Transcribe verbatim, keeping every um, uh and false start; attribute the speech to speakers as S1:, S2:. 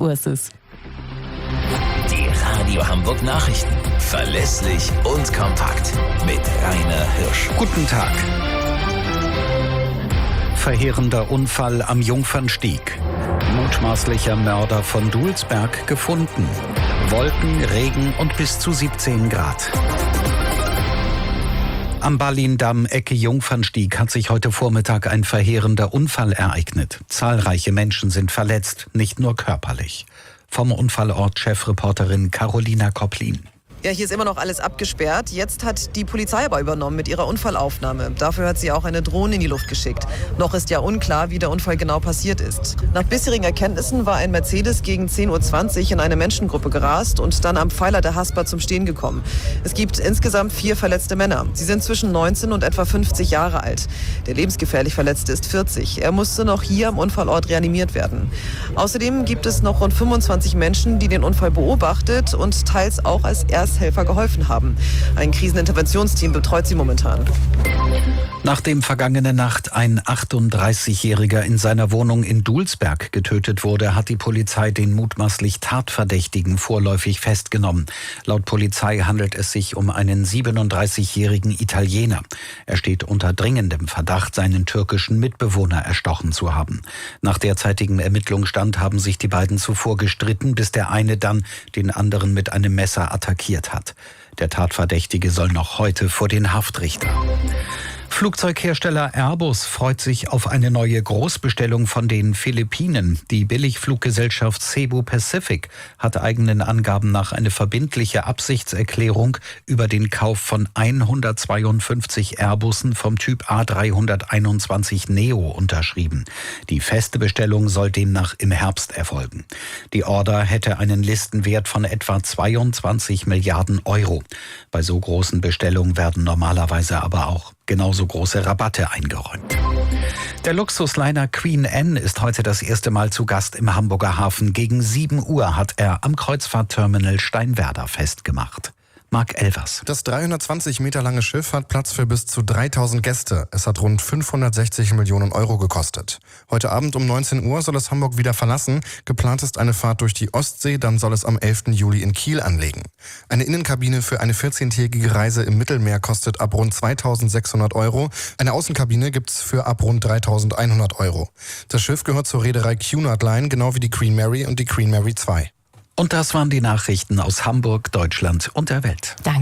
S1: Ursus.
S2: Die Radio Hamburg Nachrichten. Verlässlich und kompakt. Mit Rainer Hirsch.
S3: Guten Tag. Verheerender Unfall am Jungfernstieg. Mutmaßlicher Mörder von Dulsberg gefunden. Wolken, Regen und bis zu siebzehn Grad. Am Ballindamm Ecke Jungfernstieg hat sich heute Vormittag ein verheerender Unfall ereignet. Zahlreiche Menschen sind verletzt, nicht nur körperlich. Vom Unfallort Chefreporterin Carolina Kopplin.
S4: Ja, hier ist immer noch alles abgesperrt. Jetzt hat die Polizei aber übernommen mit ihrer Unfallaufnahme. Dafür hat sie auch eine Drohne in die Luft geschickt. Noch ist ja unklar, wie der Unfall genau passiert ist. Nach bisherigen Erkenntnissen war ein Mercedes gegen zehn Uhr zwanzig in eine Menschengruppe gerast und dann am Pfeiler der Hasper zum Stehen gekommen. Es gibt insgesamt vier verletzte Männer. Sie sind zwischen neunzehn und etwa fünfzig Jahre alt. Der lebensgefährlich Verletzte ist vierzig. Er musste noch hier am Unfallort reanimiert werden. Außerdem gibt es noch rund fünfundzwanzig Menschen, die den Unfall beobachtet und teils auch als Ersthelfer geholfen haben. Ein Kriseninterventionsteam betreut sie momentan.
S3: Nachdem vergangene Nacht ein achtunddreißigjähriger in seiner Wohnung in Dulsberg getötet wurde, hat die Polizei den mutmaßlich Tatverdächtigen vorläufig festgenommen. Laut Polizei handelt es sich um einen siebenunddreißigjährigen Italiener. Er steht unter dringendem Verdacht, seinen türkischen Mitbewohner erstochen zu haben. Nach derzeitigem Ermittlungsstand haben sich die beiden zuvor gestritten, bis der eine dann den anderen mit einem Messer attackiert hat. Der Tatverdächtige soll noch heute vor den Haftrichter. Flugzeughersteller Airbus freut sich auf eine neue Großbestellung von den Philippinen. Die Billigfluggesellschaft Cebu Pacific hat eigenen Angaben nach eine verbindliche Absichtserklärung über den Kauf von hundertzweiundfünfzig Airbussen vom Typ A dreihunderteinundzwanzig Neo unterschrieben. Die feste Bestellung soll demnach im Herbst erfolgen. Die Order hätte einen Listenwert von etwa zweiundzwanzig Milliarden Euro. Bei so großen Bestellungen werden normalerweise aber auch genauso große Rabatte eingeräumt. Der Luxusliner Queen Anne ist heute das erste Mal zu Gast im Hamburger Hafen. Gegen sieben Uhr hat er am Kreuzfahrtterminal Steinwerder festgemacht. Marc Elvers.
S5: Das dreihundertzwanzig Meter lange Schiff hat Platz für bis zu dreitausend Gäste. Es hat rund fünfhundertsechzig Millionen Euro gekostet. Heute Abend um neunzehn Uhr soll es Hamburg wieder verlassen. Geplant ist eine Fahrt durch die Ostsee, dann soll es am elften Juli in Kiel anlegen. Eine Innenkabine für eine vierzehntägige Reise im Mittelmeer kostet ab rund zweitausendsechshundert Euro. Eine Außenkabine gibt's für ab rund dreitausendeinhundert Euro. Das Schiff gehört zur Reederei Cunard Line, genau wie die Queen Mary und die Queen Mary zwei.
S3: Und das waren die Nachrichten aus Hamburg, Deutschland und der Welt.
S1: Danke.